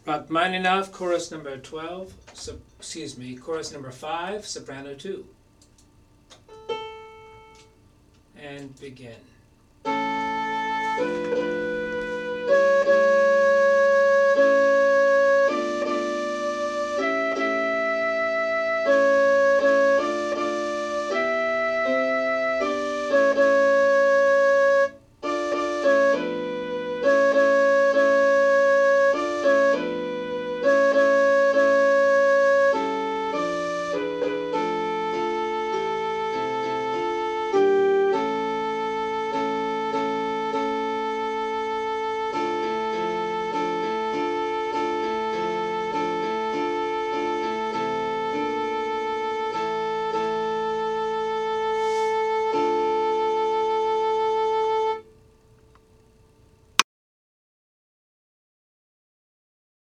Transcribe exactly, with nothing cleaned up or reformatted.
Rachmaninoff, chorus number twelve, so, excuse me, chorus number five, soprano two. And begin.